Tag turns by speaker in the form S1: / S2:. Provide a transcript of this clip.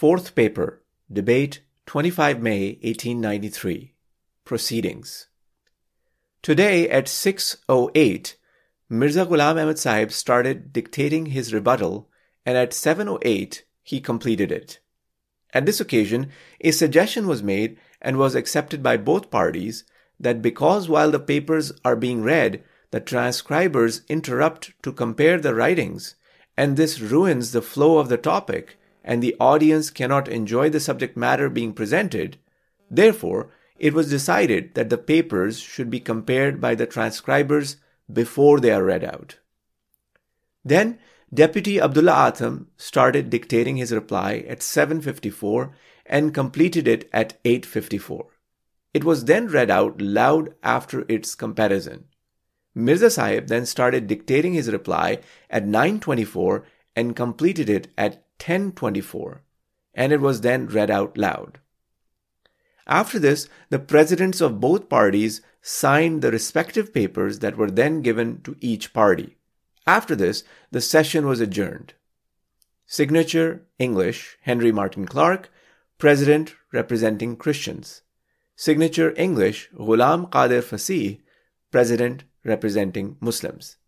S1: Fourth paper, debate, 25 May 1893. Proceedings. Today at 6:08, Mirza Ghulam Ahmad Sahib started dictating his rebuttal, and at 7:08 he completed it. At this occasion, a suggestion was made and was accepted by both parties that because while the papers are being read, the transcribers interrupt to compare the writings, and this ruins the flow of the topic, and the audience cannot enjoy the subject matter being presented, therefore, it was decided that the papers should be compared by the transcribers before they are read out. Then, Deputy Abdullah Atham started dictating his reply at 7:54 and completed it at 8:54. It was then read out loud after its comparison. Mirza Sahib then started dictating his reply at 9:24 and completed it at 10:24, and it was then read out loud. After this, the presidents of both parties signed the respective papers that were then given to each party. After this, the session was adjourned. Signature, English, Henry Martin Clark, President representing Christians. Signature, English, Ghulam Qadir Fasih, President representing Muslims.